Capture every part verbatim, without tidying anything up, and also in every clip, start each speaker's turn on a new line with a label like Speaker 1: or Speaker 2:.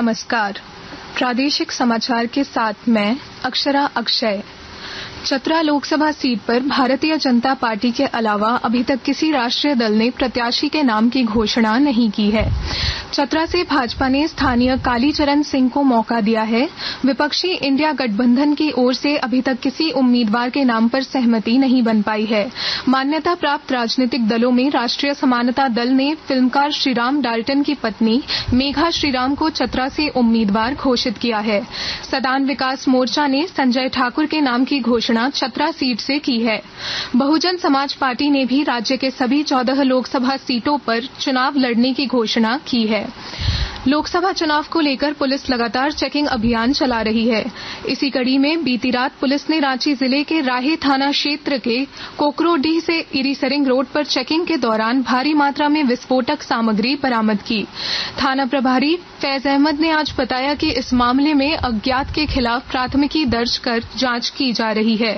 Speaker 1: नमस्कार। प्रादेशिक समाचार के साथ मैं अक्षरा अक्षय। चतरा लोकसभा सीट पर भारतीय जनता पार्टी के अलावा अभी तक किसी राष्ट्रीय दल ने प्रत्याशी के नाम की घोषणा नहीं की है। चतरा से भाजपा ने स्थानीय कालीचरण सिंह को मौका दिया है। विपक्षी इंडिया गठबंधन की ओर से अभी तक किसी उम्मीदवार के नाम पर सहमति नहीं बन पाई है। मान्यता प्राप्त राजनीतिक दलों में राष्ट्रीय समानता दल ने फिल्मकार श्रीराम डाल्टन की पत्नी मेघा श्रीराम को चतरा से उम्मीदवार घोषित किया है। सदान विकास मोर्चा ने संजय ठाकुर के नाम की घोषणा चतरा सीट से की है। बहुजन समाज पार्टी ने भी राज्य के सभी चौदह लोकसभा सीटों पर चुनाव लड़ने की घोषणा की है। लोकसभा चुनाव को लेकर पुलिस लगातार चेकिंग अभियान चला रही है। इसी कड़ी में बीती रात पुलिस ने रांची जिले के राहे थाना क्षेत्र के कोकरोडीह से इरीसरिंग रोड पर चेकिंग के दौरान भारी मात्रा में विस्फोटक सामग्री बरामद की। थाना प्रभारी फैज अहमद ने आज बताया कि इस मामले में अज्ञात के खिलाफ प्राथमिकी दर्ज कर जांच की जा रही है।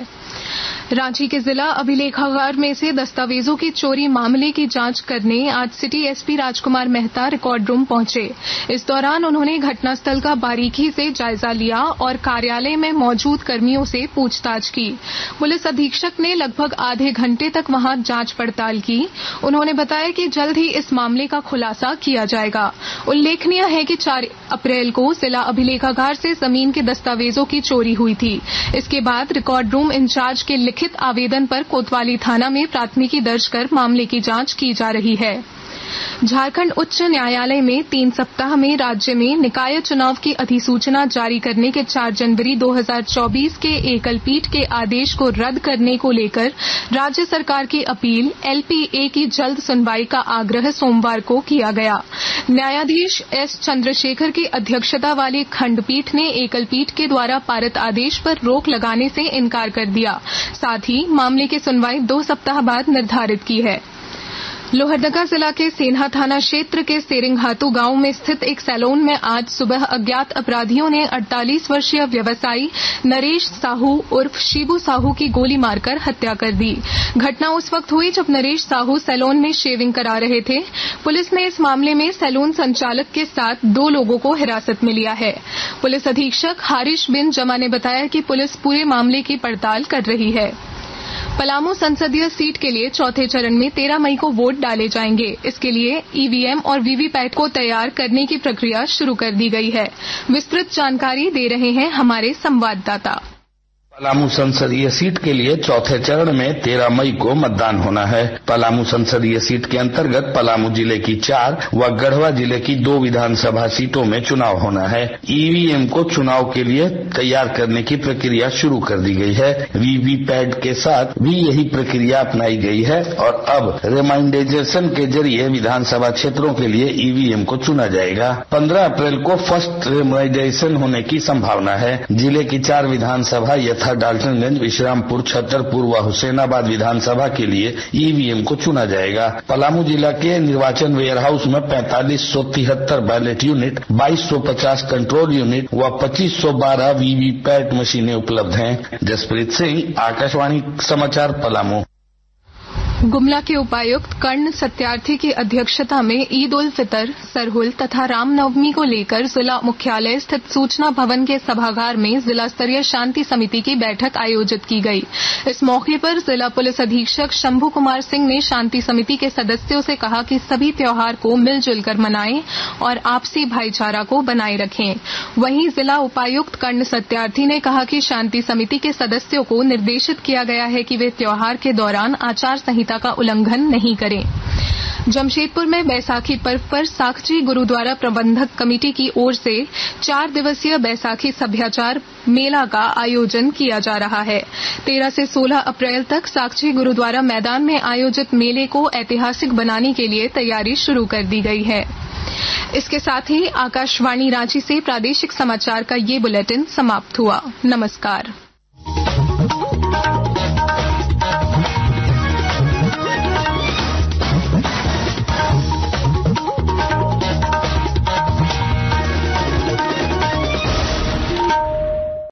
Speaker 1: रांची के जिला अभिलेखागार में से दस्तावेजों की चोरी मामले की जांच करने आज city SP Rajkumar Mehta record room पहुंचे। इस दौरान उन्होंने घटनास्थल का बारीकी से जायजा लिया और कार्यालय में मौजूद कर्मियों से पूछताछ की। पुलिस अधीक्षक ने लगभग आधे घंटे तक वहां जांच पड़ताल की। उन्होंने बताया कि जल्द ही इस मामले का खुलासा किया जाएगा। उल्लेखनीय है कि चार अप्रैल को जिला अभिलेखागार से जमीन के दस्तावेजों की चोरी हुई थी। इसके बाद रिकॉर्ड रूम इंचार्ज के लिखित आवेदन पर कोतवाली थाना में प्राथमिकी दर्ज कर मामले की जांच की जा रही है। झारखंड उच्च न्यायालय में तीन सप्ताह में राज्य में निकाय चुनाव की अधिसूचना जारी करने के चार जनवरी दो हज़ार चौबीस के एकल पीठ के आदेश को रद्द करने को लेकर राज्य सरकार की अपील एलपीए की जल्द सुनवाई का आग्रह सोमवार को किया गया। न्यायाधीश एस चंद्रशेखर की अध्यक्षता वाली खंडपीठ ने एकल पीठ के द्वारा पारित आदेश पर रोक लगाने से इनकार कर दिया। साथ ही मामले की सुनवाई दो सप्ताह बाद निर्धारित की है। लोहरदगा जिला के सेन्हा थाना क्षेत्र के सेरिंगहातू गांव में स्थित एक सैलून में आज सुबह अज्ञात अपराधियों ने अड़तालीस वर्षीय व्यवसायी नरेश साहू उर्फ शिबू साहू की गोली मारकर हत्या कर दी। घटना उस वक्त हुई जब नरेश साहू सैलून में शेविंग करा रहे थे। पुलिस ने इस मामले में सैलून संचालक के साथ दो लोगों को हिरासत में लिया है। पुलिस अधीक्षक हारिश बिन जमा ने बताया कि पुलिस पूरे मामले की पड़ताल कर रही है। पलामू संसदीय सीट के लिए चौथे चरण में तेरह मई को वोट डाले जाएंगे। इसके लिए ईवीएम और वीवीपैट को तैयार करने की प्रक्रिया शुरू कर दी गई है। विस्तृत जानकारी दे रहे हैं हमारे संवाददाता।
Speaker 2: पलामू संसदीय सीट के लिए चौथे चरण में तेरह मई को मतदान होना है। पलामू संसदीय सीट के अंतर्गत पलामू जिले की चार व गढ़वा जिले की दो विधानसभा सीटों में चुनाव होना है। ईवीएम को चुनाव के लिए तैयार करने की प्रक्रिया शुरू कर दी गई है। वीवीपैट के साथ भी यही प्रक्रिया अपनाई गई है और अब रिमाइंडेशन के जरिए विधानसभा क्षेत्रों के लिए ईवीएम को चुना जाएगा। पंद्रह अप्रैल को फर्स्ट रिमाइंडेशन होने की संभावना है। जिले की चार विधानसभा यथा डाल्टनगंज, विश्रामपुर, छतरपुर व हुसैनाबाद विधानसभा के लिए ईवीएम को चुना जाएगा। पलामू जिला के निर्वाचन वेयरहाउस में पैंतालीस सौ तिहत्तर बैलेट यूनिट, बाईस सौ पचास कंट्रोल यूनिट व पच्चीस सौ बारह वीवीपैट मशीनें उपलब्ध हैं। जसप्रीत सिंह, आकाशवाणी समाचार, पलामू।
Speaker 1: गुमला के उपायुक्त कर्ण सत्यार्थी की अध्यक्षता में ईद उल फितर, सरहुल तथा रामनवमी को लेकर जिला मुख्यालय स्थित सूचना भवन के सभागार में जिला स्तरीय शांति समिति की बैठक आयोजित की गई। इस मौके पर जिला पुलिस अधीक्षक शंभू कुमार सिंह ने शांति समिति के सदस्यों से कहा कि सभी त्योहार को मिलजुल कर मनाएं और आपसी भाईचारा को बनाए रखें। वहीं जिला उपायुक्त कर्ण सत्यार्थी ने कहा कि शांति समिति के सदस्यों को निर्देशित किया गया है कि वे त्योहार के दौरान आचार संहिता का उल्लंघन नहीं करें। जमशेदपुर में बैसाखी पर्व पर साखची गुरुद्वारा प्रबंधक कमेटी की ओर से चार दिवसीय बैसाखी सभ्याचार मेला का आयोजन किया जा रहा है। तेरह से सोलह अप्रैल तक साखची गुरुद्वारा मैदान में आयोजित मेले को ऐतिहासिक बनाने के लिए तैयारी शुरू कर दी गई है। इसके साथ ही आकाशवाणी रांची से प्रादेशिक समाचार का ये बुलेटिन समाप्त हुआ। नमस्कार।